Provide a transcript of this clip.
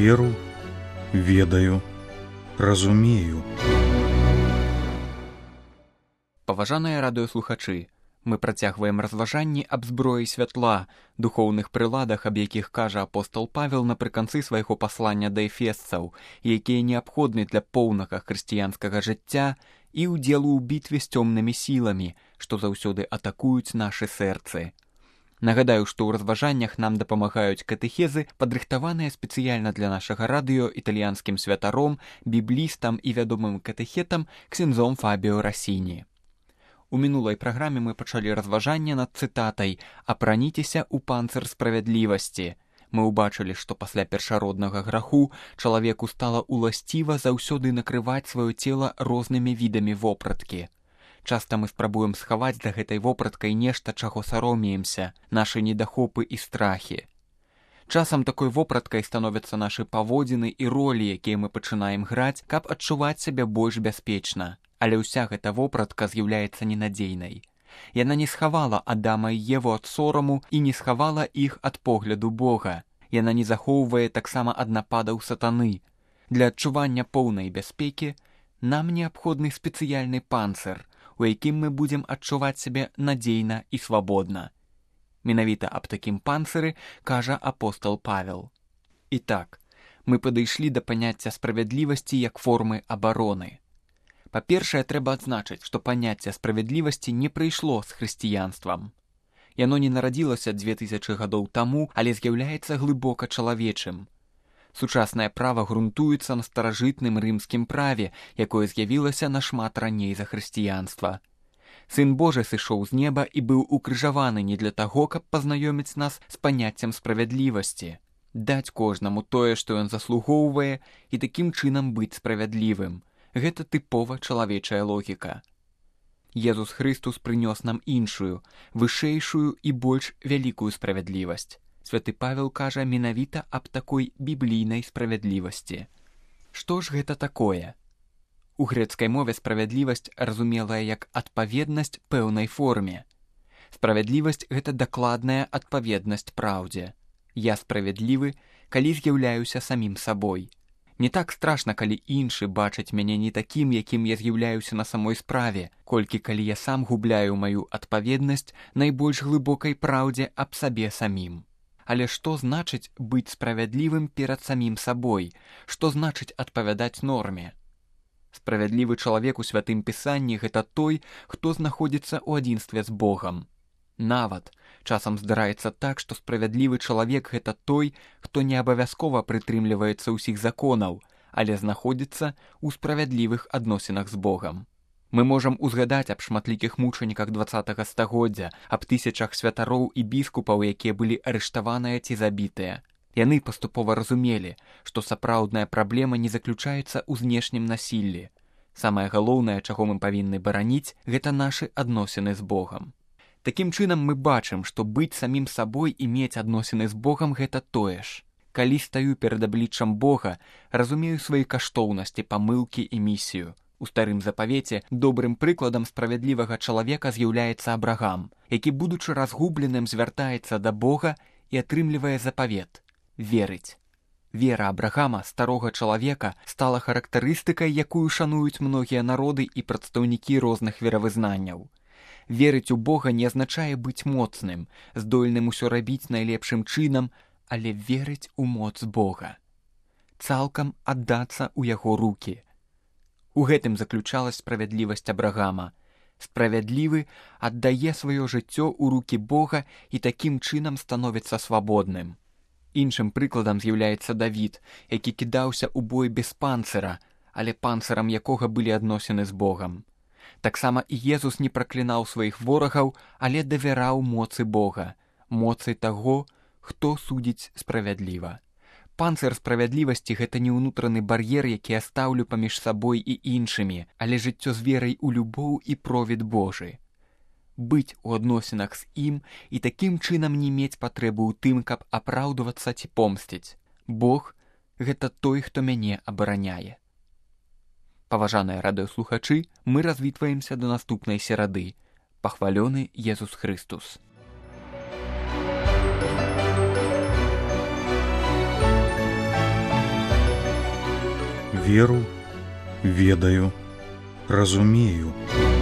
веру, ведаю, разумею. Паважаныя радыёслухачы, мы працягваем разважанні аб зброі святла, духоўных прыладах, аб якіх кажа апостол Павел напрыканцы свайго паслання да эфесцаў, якія неабходны для поўнага хрысціянскага жыцця і ўдзелу ў бітве з цёмнымі сіламі, што заўсёды атакуюць нашы сэрцы. Нагадаю, што ў разважаннях нам дапамагаюць катэхезы, падрыхтаваныя спецыяльна для нашага радыё італьянскім святаром, біблістам і вядомым катэхетам ксяндзом Фабіо Расіні. У мінулай праграме мы пачалі разважанне над цытатай «Апраніцеся ў панцыр справядлівасці». Мы ўбачылі, што пасля першароднага граху чалавеку стала ўласціва заўсёды накрываць сваё цела рознымі відамі вопраткі. Часта мы спрабуем схаваць да гэтай вопраткай нешта, чаго саромеемся, нашы недахопы і страхі. Часам такой вопраткай становяцца нашы паводзіны і ролі, якія мы пачынаем граць, каб адчуваць сябе больш бяспечна. Але ўся гэта вопратка з'яўляецца ненадзейнай. Яна не схавала Адама і Еву ад сораму і не схавала іх ад погляду Бога. Яна не захоўвае таксама ад нападаў сатаны. Для адчування поўнай бяспекі нам неабходны спецыяльны панцыр, у якім мы будзем адчуваць сябе надзейна і свабодна. Менавіта аб такім панцыры кажа апостол Павел. І так, мы падышлі да паняцця справядлівасці як формы абароны. Па-першае, трэба адзначыць, што паняцце справядлівасці не прыйшло з хрысціянствам. Яно не нарадзілася 2000 гадоў таму, але з'яўляецца глыбока чалавечым. Сучаснае права грунтуецца на старажытным рымскім праве, якое з'явілася нашмат раней за хрысціянства. Сын Божы сышоў з неба і быў укрыжаваны не для таго, каб пазнаёміць нас з паняццем справядлівасці, даць кожнаму тое, што ён заслугоўвае, і такім чынам быць справядлівым. Гэта тыпова чалавечая логіка. Езус Хрыстус прынёс нам іншую, вышэйшую і больш вялікую справядлівасць. Святы Павел кажа менавіта аб такой біблійнай справядлівасці. Што ж гэта такое? У грэцкай мове справядлівасць разумелая як адпаведнасць пэўнай форме. Справядлівасць – гэта дакладная адпаведнасць праўдзе. Я справядлівы, калі з'яўляюся самім сабой. Не так страшна, калі іншы бачаць мяне не такім, якім я з'яўляюся на самой справе, колькі калі я сам губляю маю адпаведнасць найбольш глыбокай праўдзе аб сабе самім. Але што значыць быць справядлівым перад самім сабой? Што значыць адпавядаць норме? Справядлівы чалавек у святым пісанні – гэта той, хто знаходзіцца ў адзінстве з Богам. Нават, часам здараецца так, што справядлівы чалавек – гэта той, хто не абавязкова прытрымліваецца ўсіх законаў, але знаходзіцца ў справядлівых адносінах з Богам. Мы можам узгадаць аб шматлікіх мучаніках 20-га стагоддзя, аб тысячах святароў і біскупаў, якія былі арыштаваныя ці забітыя. Яны паступова разумелі, што сапраўдная праблема не заключаецца ў знешнім насіллі. Самае галоўнае, чаго мы павінны бараніць, гэта нашы адносіны з Богам. Такім чынам мы бачым, што быць самім сабой і мець адносіны з Богам – гэта тое ж. Калі стаю перад абліччам Бога, разумею свае каштоўнасці, памылкі і місію. У старым запавеце добрым прыкладам справядлівага чалавека з'яўляецца Абрагам, які, будучы разгубленым, звяртаецца да Бога і атрымлівае запавет – верыць. Вера Абрагама, старога чалавека, стала характарыстыкай, якую шануюць многія народы і прадстаўнікі розных веравызнанняў. Верыць у Бога не азначае быць моцным, здольным усё рабіць найлепшым чынам, але верыць у моц Бога. Цалкам аддацца ў яго рукі. У гэтым заключалась справядлівасць Абрагама. Справядлівы аддае сваё жыццё ў рукі Бога і такім чынам становіцца свабодным. Іншым прыкладам з'яўляецца Давід, які кідаўся ў бой без панцыра, але панцырам якога былі адносіны з Богам. Таксама і Езус не праклінаў сваіх ворагаў, але давяраў моцы Бога, моцы таго, хто судзіць справядліва. Панцыр справядлівасці – гэта не ўнутраны бар'ер, які я стаўлю паміж сабой і іншымі, але жыццё з верай у любоў і провід Божы. Быць у адносінах з ім і такім чынам не мець патрэбу ў тым, каб апраўдвацца ці помсціць. Бог – гэта той, хто мяне абараняе. Паважаныя радыёслухачы, мы развітваемся да наступнай серады. Пахвалёны Езус Хрыстус. Веру, ведаю, разумею.